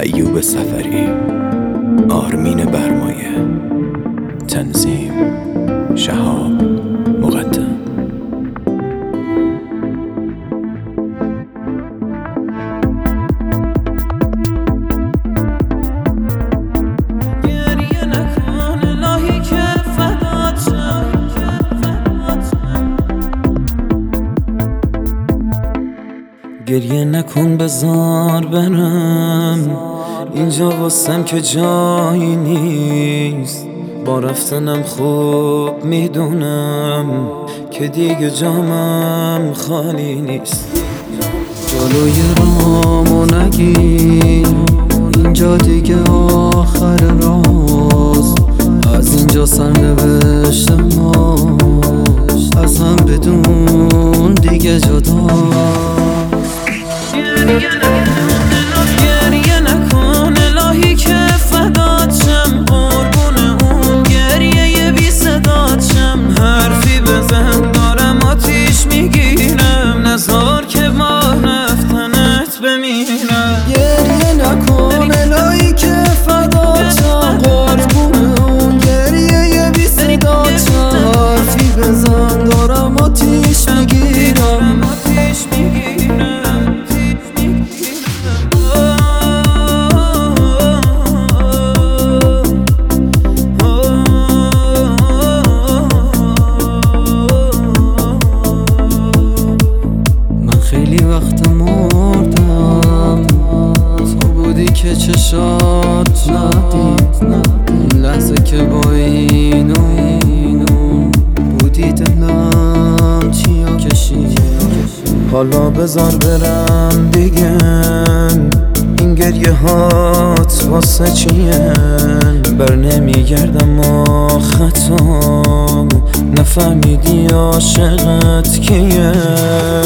ایوب سفری، آرمین برمایه، تنظیم شهاب مقدم. گریه نکن بذار برم، اینجا واسم که جایی نیست. با رفتنم خوب میدونم که دیگه جامم خالی نیست. جلوی رامو نگیر، اینجا دیگه آخر راست. از اینجا سرنوشت ما از هم بدون دیگه جداست. گریه نکن الهی که فدات شم، قربون اون گریه بی صدات شم. حرفی بزن دارم آتیش میگیرم، نزار که با رفتنت بمیرم. گریه نکن الهی که فدات شم، قربون اون گریه بی صدات شم. حرفی بزن دارم آتیش میگیرم. خیلی وقت مردم، تو بودی که چشات ندید. لحظه که با اینو بودی دلم چیا کشید. حالا بذار برم دیگه، این گریه هات واسه چیه؟ بر نمیگردم ما خطا، نفهمیدی عاشقت کیه.